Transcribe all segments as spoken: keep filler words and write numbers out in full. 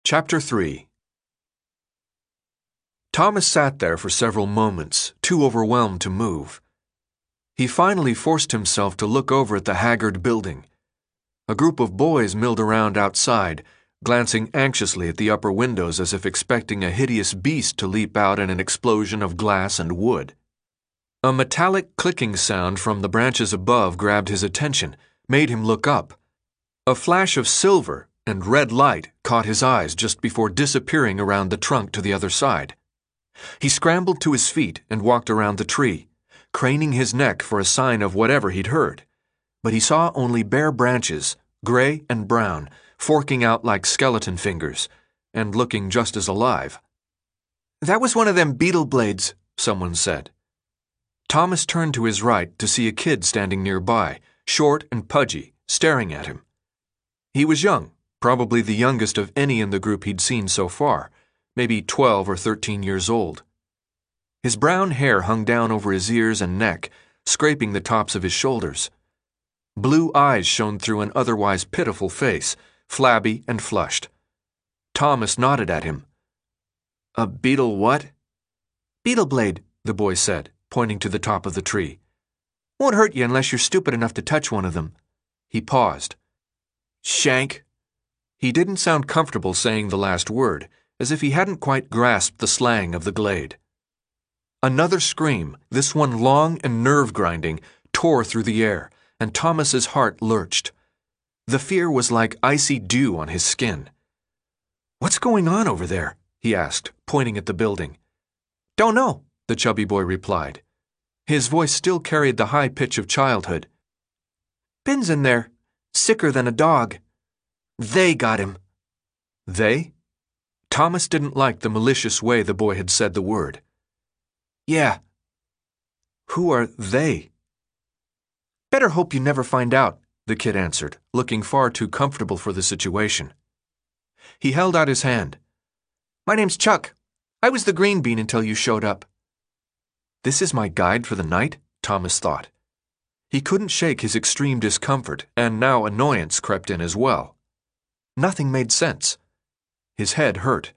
Chapter three. Thomas sat there for several moments, too overwhelmed to move. He finally forced himself to look over at the haggard building. A group of boys milled around outside, glancing anxiously at the upper windows as if expecting a hideous beast to leap out in an explosion of glass and wood. A metallic clicking sound from the branches above grabbed his attention, made him look up. A flash of silver and red light caught his eyes just before disappearing around the trunk to the other side. He scrambled to his feet and walked around the tree, craning his neck for a sign of whatever he'd heard. But he saw only bare branches, gray and brown, forking out like skeleton fingers, and looking just as alive. "That was one of them beetle blades," someone said. Thomas turned to his right to see a kid standing nearby, short and pudgy, staring at him. He was young, probably the youngest of any in the group he'd seen so far, maybe twelve or thirteen years old. His brown hair hung down over his ears and neck, scraping the tops of his shoulders. Blue eyes shone through an otherwise pitiful face, flabby and flushed. Thomas nodded at him. "A beetle what?" "Beetle blade," the boy said, pointing to the top of the tree. "Won't hurt you unless you're stupid enough to touch one of them." He paused. "Shank?" He didn't sound comfortable saying the last word, as if he hadn't quite grasped the slang of the glade. Another scream, this one long and nerve-grinding, tore through the air, and Thomas's heart lurched. The fear was like icy dew on his skin. "What's going on over there?" he asked, pointing at the building. "Don't know," the chubby boy replied. His voice still carried the high pitch of childhood. "Ben's in there, sicker than a dog. They got him." They? Thomas didn't like the malicious way the boy had said the word. "Yeah." "Who are they?" "Better hope you never find out," the kid answered, looking far too comfortable for the situation. He held out his hand. "My name's Chuck. I was the green bean until you showed up." This is my guide for the night, Thomas thought. He couldn't shake his extreme discomfort, and now annoyance crept in as well. Nothing made sense. His head hurt.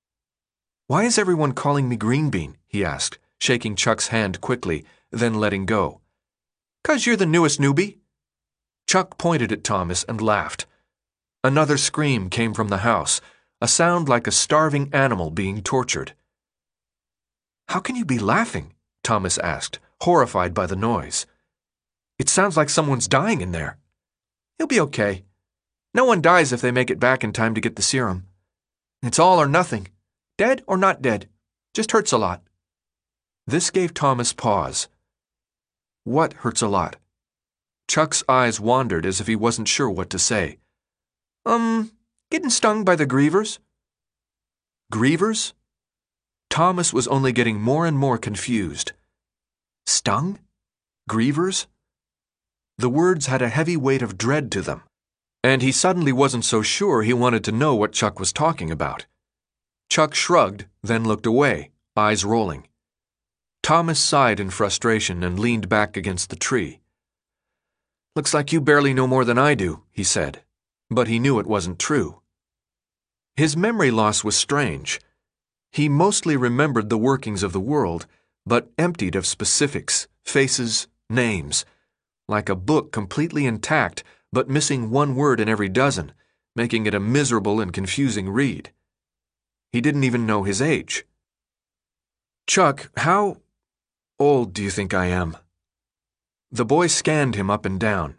"Why is everyone calling me green bean?" he asked, shaking Chuck's hand quickly, then letting go. "'Cause you're the newest newbie." Chuck pointed at Thomas and laughed. Another scream came from the house, a sound like a starving animal being tortured. "How can you be laughing?" Thomas asked, horrified by the noise. "It sounds like someone's dying in there." "He'll be okay. No one dies if they make it back in time to get the serum. It's all or nothing. Dead or not dead. Just hurts a lot." This gave Thomas pause. "What hurts a lot?" Chuck's eyes wandered as if he wasn't sure what to say. Um, getting stung by the grievers." "Grievers?" Thomas was only getting more and more confused. Stung? Grievers? The words had a heavy weight of dread to them, and he suddenly wasn't so sure he wanted to know what Chuck was talking about. Chuck shrugged, then looked away, eyes rolling. Thomas sighed in frustration and leaned back against the tree. "Looks like you barely know more than I do," he said, but he knew it wasn't true. His memory loss was strange. He mostly remembered the workings of the world, but emptied of specifics, faces, names, like a book completely intact but missing one word in every dozen, making it a miserable and confusing read. He didn't even know his age. "Chuck, how old do you think I am?" The boy scanned him up and down.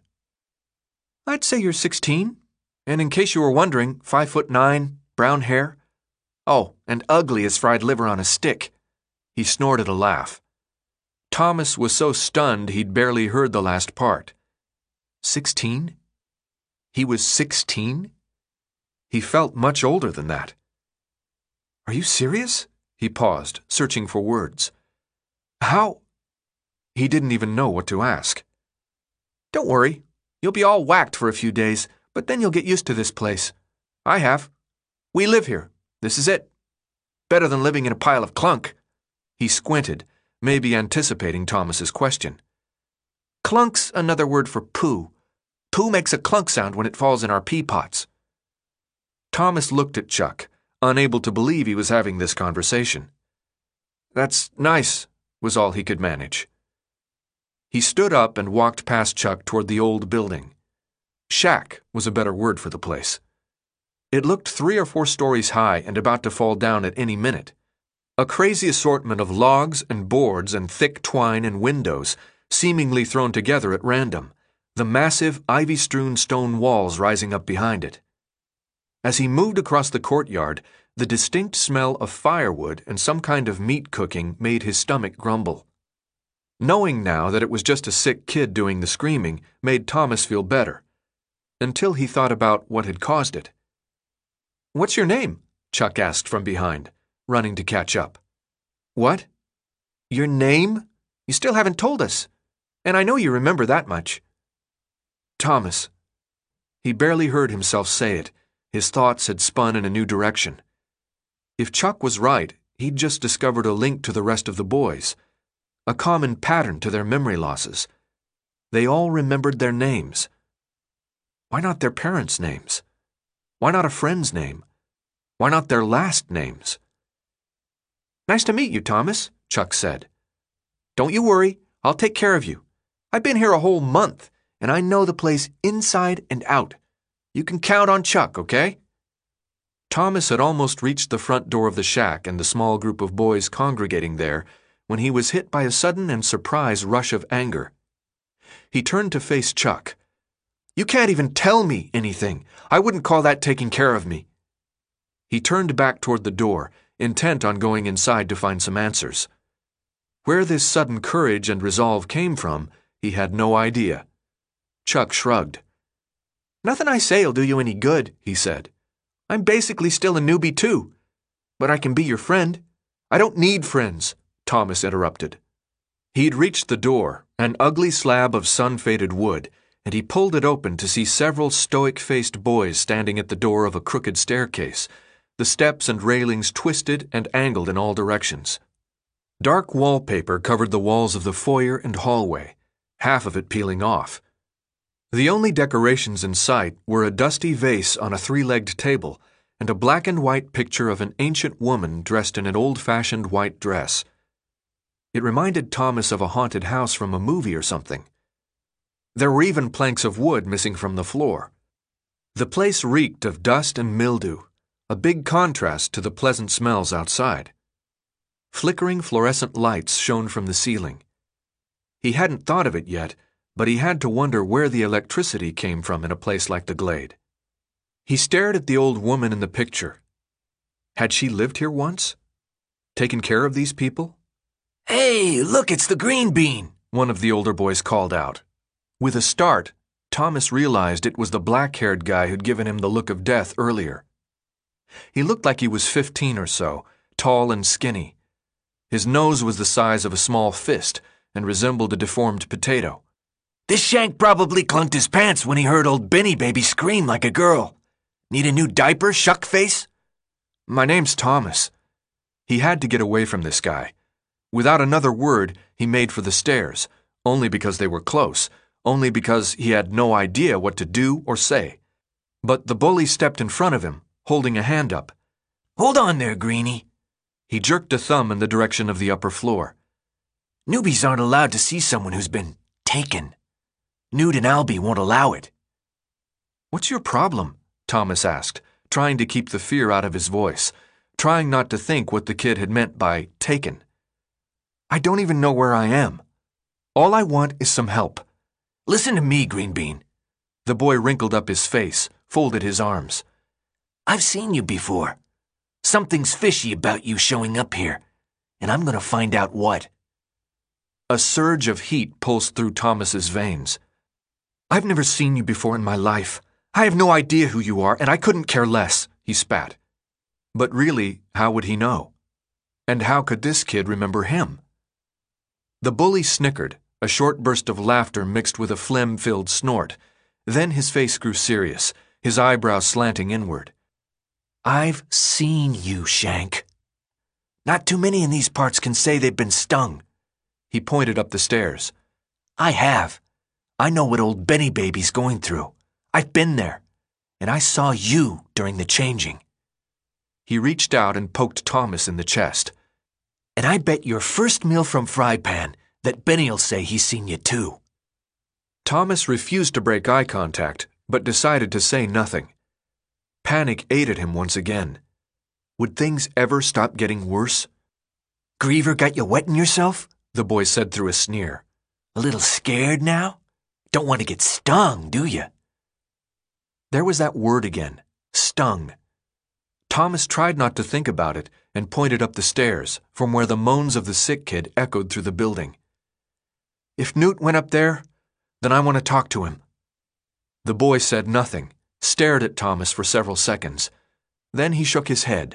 "I'd say you're sixteen, and in case you were wondering, five foot nine, brown hair. Oh, and ugly as fried liver on a stick." He snorted a laugh. Thomas was so stunned he'd barely heard the last part. Sixteen? He was sixteen? He felt much older than that. "Are you serious?" He paused, searching for words. "How?" He didn't even know what to ask. "Don't worry. You'll be all whacked for a few days, but then you'll get used to this place. I have. We live here. This is it. Better than living in a pile of clunk." He squinted, maybe anticipating Thomas's question. "Clunk's another word for poo. Poo makes a clunk sound when it falls in our pea pots." Thomas looked at Chuck, unable to believe he was having this conversation. "That's nice," was all he could manage. He stood up and walked past Chuck toward the old building. Shack was a better word for the place. It looked three or four stories high and about to fall down at any minute. A crazy assortment of logs and boards and thick twine and windows, seemingly thrown together at random, the massive ivy-strewn stone walls rising up behind it. As he moved across the courtyard, the distinct smell of firewood and some kind of meat cooking made his stomach grumble. Knowing now that it was just a sick kid doing the screaming made Thomas feel better, until he thought about what had caused it. "What's your name?" Chuck asked from behind, running to catch up. "What? Your name? You still haven't told us. And I know you remember that much." "Thomas." He barely heard himself say it. His thoughts had spun in a new direction. If Chuck was right, he'd just discovered a link to the rest of the boys, a common pattern to their memory losses. They all remembered their names. Why not their parents' names? Why not a friend's name? Why not their last names? "Nice to meet you, Thomas," Chuck said. "Don't you worry, I'll take care of you. I've been here a whole month, and I know the place inside and out. You can count on Chuck, okay?" Thomas had almost reached the front door of the shack and the small group of boys congregating there when he was hit by a sudden and surprised rush of anger. He turned to face Chuck. "You can't even tell me anything. I wouldn't call that taking care of me." He turned back toward the door, intent on going inside to find some answers. Where this sudden courage and resolve came from, he had no idea. Chuck shrugged. "Nothing I say'll do you any good," he said. "I'm basically still a newbie too. But I can be your friend." "I don't need friends," Thomas interrupted. He'd reached the door, an ugly slab of sun-faded wood, and he pulled it open to see several stoic-faced boys standing at the door of a crooked staircase, the steps and railings twisted and angled in all directions. Dark wallpaper covered the walls of the foyer and hallway, half of it peeling off. The only decorations in sight were a dusty vase on a three-legged table and a black and white picture of an ancient woman dressed in an old-fashioned white dress. It reminded Thomas of a haunted house from a movie or something. There were even planks of wood missing from the floor. The place reeked of dust and mildew, a big contrast to the pleasant smells outside. Flickering fluorescent lights shone from the ceiling. He hadn't thought of it yet, but he had to wonder where the electricity came from in a place like the Glade. He stared at the old woman in the picture. Had she lived here once? Taken care of these people? "Hey, look, it's the green bean," one of the older boys called out. With a start, Thomas realized it was the black-haired guy who'd given him the look of death earlier. He looked like he was fifteen or so, tall and skinny. His nose was the size of a small fist and resembled a deformed potato. "This shank probably clunked his pants when he heard old Benny Baby scream like a girl. Need a new diaper, shuckface?" "My name's Thomas." He had to get away from this guy. Without another word, he made for the stairs, only because they were close, only because he had no idea what to do or say. But the bully stepped in front of him, holding a hand up. "Hold on there, Greenie." He jerked a thumb in the direction of the upper floor. "Newbies aren't allowed to see someone who's been taken. Newt and Albie won't allow it." "What's your problem?" Thomas asked, trying to keep the fear out of his voice, trying not to think what the kid had meant by taken. "I don't even know where I am. All I want is some help." "Listen to me, Greenbean." The boy wrinkled up his face, folded his arms. "I've seen you before. Something's fishy about you showing up here, and I'm going to find out what." A surge of heat pulsed through Thomas's veins. "I've never seen you before in my life. I have no idea who you are, and I couldn't care less," he spat. But really, how would he know? And how could this kid remember him? The bully snickered, a short burst of laughter mixed with a phlegm-filled snort. Then his face grew serious, his eyebrows slanting inward. "I've seen you, Shank. Not too many in these parts can say they've been stung." He pointed up the stairs. "I have. I know what old Benny Baby's going through. I've been there, and I saw you during the changing." He reached out and poked Thomas in the chest. "And I bet your first meal from Fry Pan that Benny'll say he's seen you too." Thomas refused to break eye contact, but decided to say nothing. Panic ate at him once again. Would things ever stop getting worse? "Griever got you wetting yourself?" the boy said through a sneer. "A little scared now? Don't want to get stung, do you?" There was that word again, stung. Thomas tried not to think about it and pointed up the stairs, from where the moans of the sick kid echoed through the building. "If Newt went up there, then I want to talk to him." The boy said nothing, stared at Thomas for several seconds. Then he shook his head.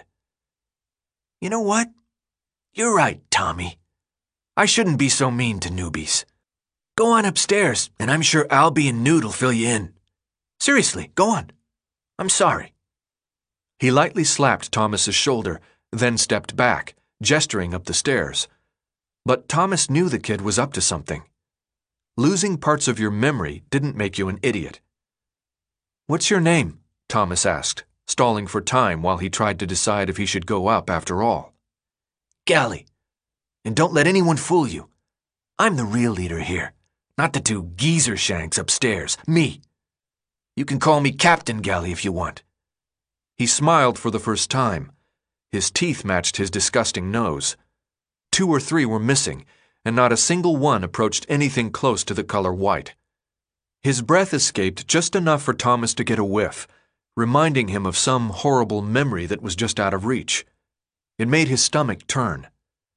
"You know what? You're right, Tommy. I shouldn't be so mean to newbies. Go on upstairs, and I'm sure Albie and Newt'll fill you in. Seriously, go on. I'm sorry." He lightly slapped Thomas's shoulder, then stepped back, gesturing up the stairs. But Thomas knew the kid was up to something. Losing parts of your memory didn't make you an idiot. "What's your name?" Thomas asked, stalling for time while he tried to decide if he should go up after all. "Gally. And don't let anyone fool you. I'm the real leader here, not the two geezer shanks upstairs, me. You can call me Captain Gally if you want." He smiled for the first time. His teeth matched his disgusting nose. Two or three were missing, and not a single one approached anything close to the color white. His breath escaped just enough for Thomas to get a whiff, reminding him of some horrible memory that was just out of reach. It made his stomach turn.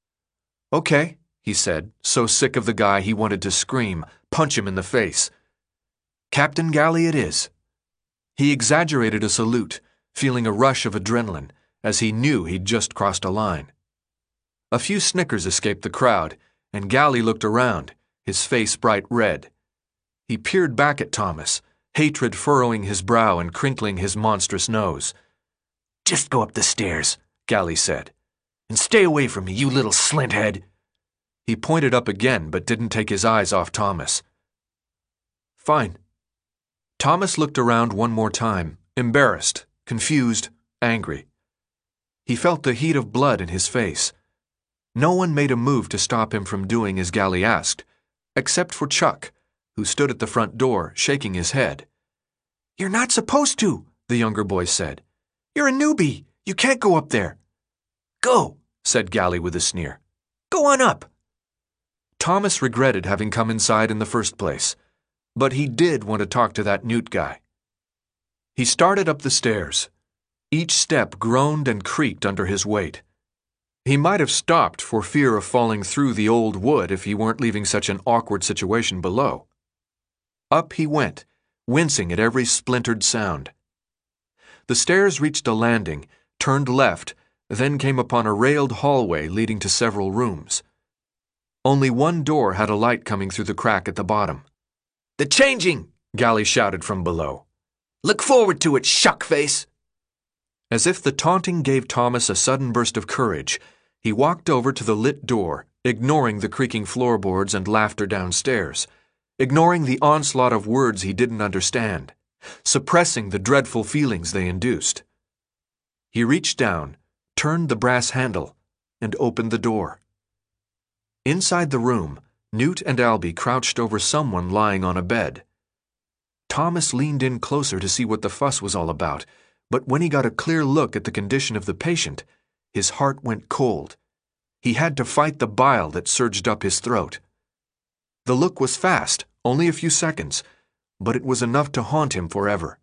"Okay," he said, so sick of the guy he wanted to scream, punch him in the face. "Captain Gally it is." He exaggerated a salute, feeling a rush of adrenaline, as he knew he'd just crossed a line. A few snickers escaped the crowd, and Gally looked around, his face bright red. He peered back at Thomas, hatred furrowing his brow and crinkling his monstrous nose. "Just go up the stairs," Gally said. "And stay away from me, you little slinthead." He pointed up again, but didn't take his eyes off Thomas. "Fine." Thomas looked around one more time, embarrassed, confused, angry. He felt the heat of blood in his face. No one made a move to stop him from doing as Gally asked, except for Chuck, who stood at the front door, shaking his head. "You're not supposed to," the younger boy said. "You're a newbie. You can't go up there." "Go," said Gally with a sneer. "Go on up." Thomas regretted having come inside in the first place, but he did want to talk to that Newt guy. He started up the stairs. Each step groaned and creaked under his weight. He might have stopped for fear of falling through the old wood if he weren't leaving such an awkward situation below. Up he went, wincing at every splintered sound. The stairs reached a landing, turned left, then came upon a railed hallway leading to several rooms. Only one door had a light coming through the crack at the bottom. "The changing!" Gally shouted from below. "Look forward to it, shuckface!" As if the taunting gave Thomas a sudden burst of courage, he walked over to the lit door, ignoring the creaking floorboards and laughter downstairs, ignoring the onslaught of words he didn't understand, suppressing the dreadful feelings they induced. He reached down, turned the brass handle, and opened the door. Inside the room, Newt and Albie crouched over someone lying on a bed. Thomas leaned in closer to see what the fuss was all about, but when he got a clear look at the condition of the patient, his heart went cold. He had to fight the bile that surged up his throat. The look was fast, only a few seconds, but it was enough to haunt him forever.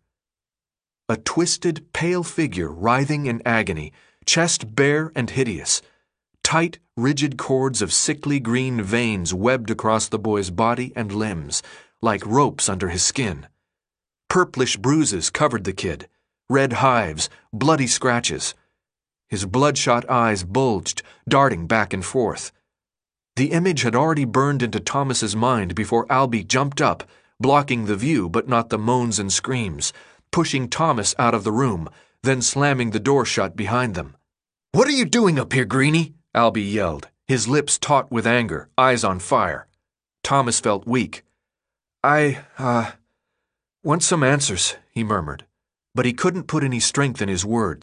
A twisted, pale figure writhing in agony, chest bare and hideous. Tight, rigid cords of sickly green veins webbed across the boy's body and limbs, like ropes under his skin. Purplish bruises covered the kid, red hives, bloody scratches. His bloodshot eyes bulged, darting back and forth. The image had already burned into Thomas's mind before Albie jumped up, blocking the view but not the moans and screams, pushing Thomas out of the room, then slamming the door shut behind them. "What are you doing up here, Greenie?" Albie yelled, his lips taut with anger, eyes on fire. Thomas felt weak. I, uh, want some answers, he murmured, but he couldn't put any strength in his words.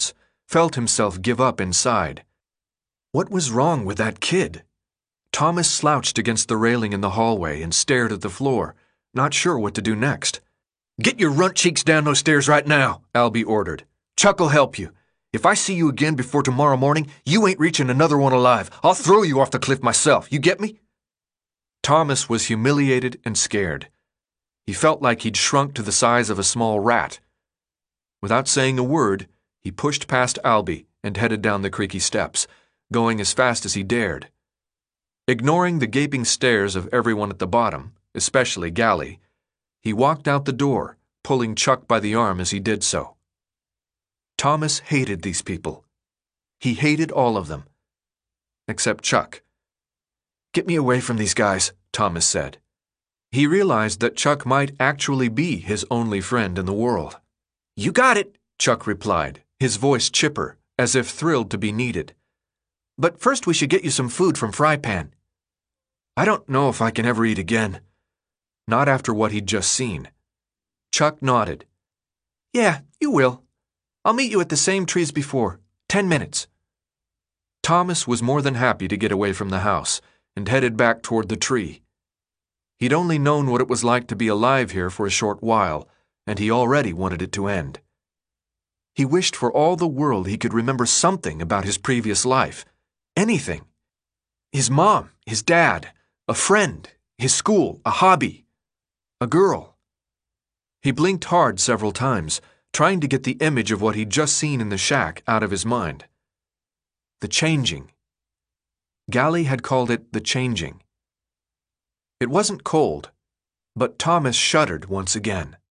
felt himself give up inside. What was wrong with that kid? Thomas slouched against the railing in the hallway and stared at the floor, not sure what to do next. "Get your runt cheeks down those stairs right now," Albie ordered. "Chuck'll help you. If I see you again before tomorrow morning, you ain't reaching another one alive. I'll throw you off the cliff myself. You get me?" Thomas was humiliated and scared. He felt like he'd shrunk to the size of a small rat. Without saying a word, he pushed past Albie and headed down the creaky steps, going as fast as he dared. Ignoring the gaping stares of everyone at the bottom, especially Galli, he walked out the door, pulling Chuck by the arm as he did so. Thomas hated these people. He hated all of them. Except Chuck. "Get me away from these guys," Thomas said. He realized that Chuck might actually be his only friend in the world. "You got it," Chuck replied, his voice chipper, as if thrilled to be needed. "But first we should get you some food from Fry Pan." "I don't know if I can ever eat again." Not after what he'd just seen. Chuck nodded. "Yeah, you will. I'll meet you at the same tree as before. Ten minutes." Thomas was more than happy to get away from the house and headed back toward the tree. He'd only known what it was like to be alive here for a short while, and he already wanted it to end. He wished for all the world he could remember something about his previous life. Anything. His mom, his dad, a friend, his school, a hobby, a girl. He blinked hard several times, trying to get the image of what he'd just seen in the shack out of his mind. The changing. Galli had called it the changing. It wasn't cold, but Thomas shuddered once again.